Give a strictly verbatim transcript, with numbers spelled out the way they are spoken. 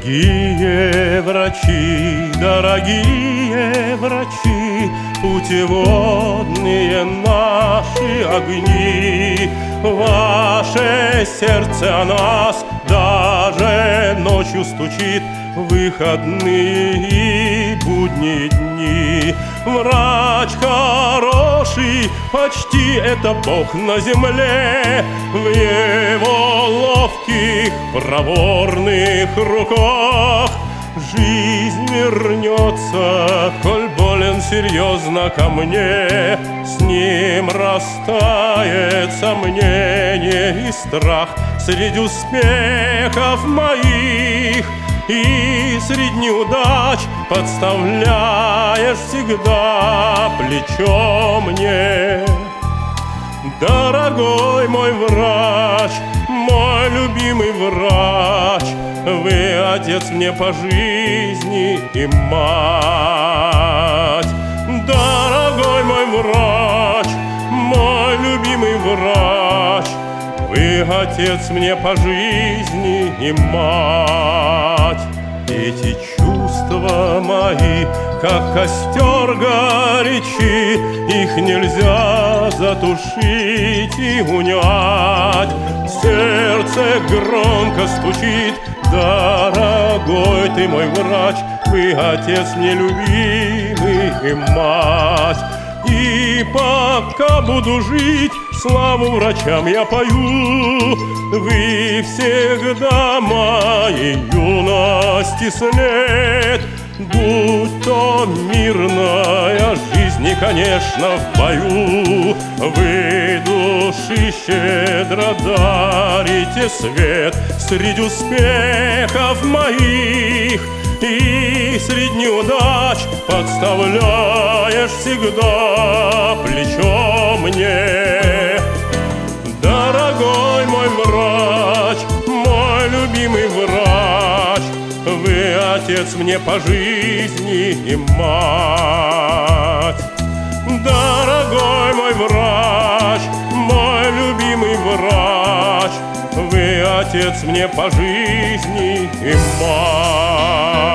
Дорогие врачи, дорогие врачи, путеводные наши огни, ваше сердце о нас даже ночью стучит в выходные и будние дни. Врач хороший, почти это Бог на земле, в его ловких, проворных руках жизнь вернется, коль болен серьезно ко мне. С ним растает сомнение и страх среди успехов моих, и среди неудач подставляешь всегда плечо мне. Дорогой мой врач, мой любимый врач, вы отец мне по жизни и мать. Дорогой мой врач, мой любимый врач, вы отец мне по жизни и мать. Эти чувства мои, как костер горячи, их нельзя затушить и унять. Сердце громко стучит, дорогой ты мой врач, вы отец мне любимый и мать. И пока буду жить, славу врачам я пою, вы всегда моей юности след. Будь то мирная жизнь и, конечно, в бою, вы души щедро дарите свет среди успехов моих, и среди неудач подставляешь всегда плечо мне. Дорогой мой врач, мой любимый врач, вы отец мне по жизни и мать. Дорогой мой врач, мой любимый врач, вы отец мне по жизни и мать.